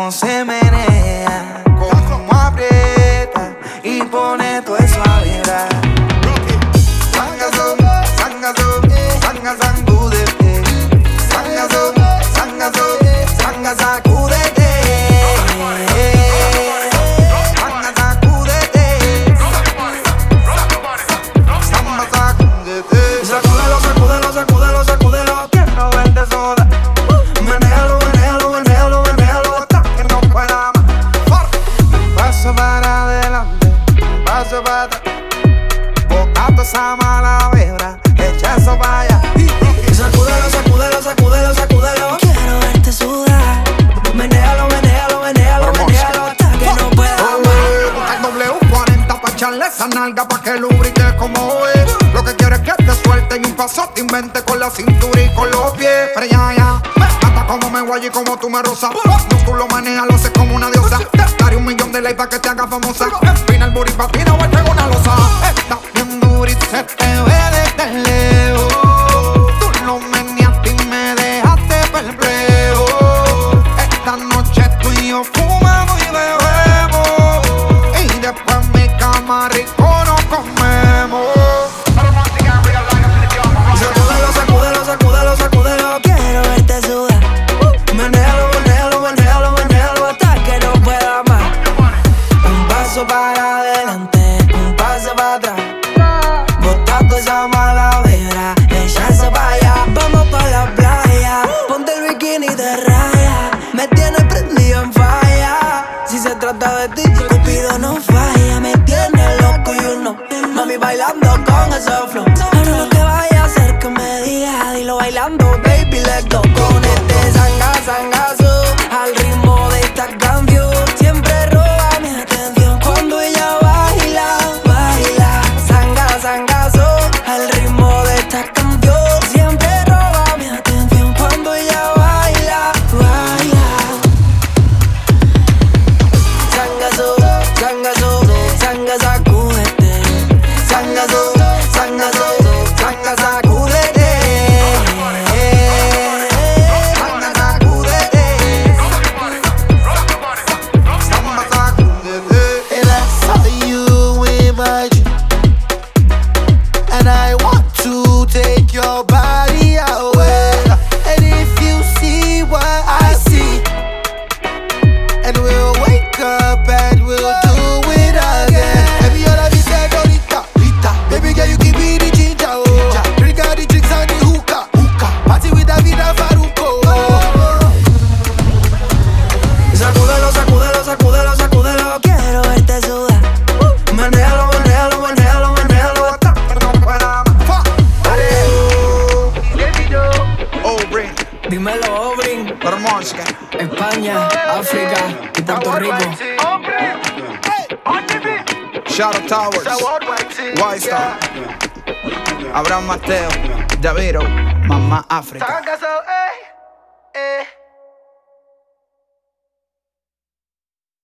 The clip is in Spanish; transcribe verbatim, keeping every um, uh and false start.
cómo se menea, cómo aprieta y pone todo eso a vibrar. Sangazo, sangazo, sanga sangúdete. Sangazo, sangazo, sanga sacúdete. Sanga sacúdete. Samba sacúdete. Sacúdelo, sacúdelo, sacúdelo, sacúdelo. Quiero verte sola. Menéalo, menéalo, menéalo, menéalo hasta que no pueda más. Paso para adelante, paso para atrás. Botando esa mala vibra, echa eso para allá. Sacúdelo, sacúdelo, sacúdelo, sacúdelo. Quiero verte sudar. Menéalo, menéalo, menéalo, menéalo hasta que no pueda más. El doble U cuarenta pa' echarle esa nalga pa' que lubrique como es. Lo que quiero es que te suelte y un paso te invente con la cintura y con los pies. Pero ya, ya, hasta como me guay y como tú me rozas. No, tú lo manejas, lo haces como una diosa. Daré un millón de likes pa' que te haga famosa. Espina el booty pa' ti, no vuelve en una losa. Está bien duro y se te ve desde lejos. Tú lo meneaste y me dejaste perplejo. Esta noche tú y yo fumamos y bebemos. Y después en mi cama rico nos comemos. Sacúdelo, sacúdelo, sacúdelo, sacúdelo. Quiero verte sudar. Menéalo, menéalo, menéalo, menéalo hasta que no pueda más. Un paso para adelante, un paso para atrás. Botando esa mala vibra, echa eso para allá. Vamos pa' la playa. Ponte el bikini de raya. Me tienes prendido en falla. Si se trata de ti, Cupido no falla. Me tiene loco y uno. mami bailando con ese flow. Ahora lo que vaya a hacer que me diga. Dilo bailando, baby, let's go. Con este zanga, zangazo, al ritmo de esta canción. Siempre roba mi atención cuando ella baila, baila. Zanga, zangazo, Al ritmo de esta canción. Siempre roba mi atención cuando ella baila, baila. zangazo, zangazo, zanga sacúdete. Zangazo, zangazo, zanga sacúdete. Zanga sacúdete. Samba sacúdete. And I saw you in my dream, and I want to take your body away. And if you see what I see, and we'll wake up and we'll do it again. Baby, all of you said, Dorita, Rita. Baby girl, you give me the ginger, oh. Drink all the drinks and the hookah, hookah. Party with David and Faruko, oh. Sacúdelo, sacúdelo, sacúdelo, sacúdelo. Quiero verte sudar. Menéalo, menéalo, menéalo, menéalo hasta que no pueda más. Oh, bring, Dímelo, Obrin. Bermonska. España, África y Puerto Rico. Shadow Towers, White Star, Abraham Mateo, Daviro, Mamá África.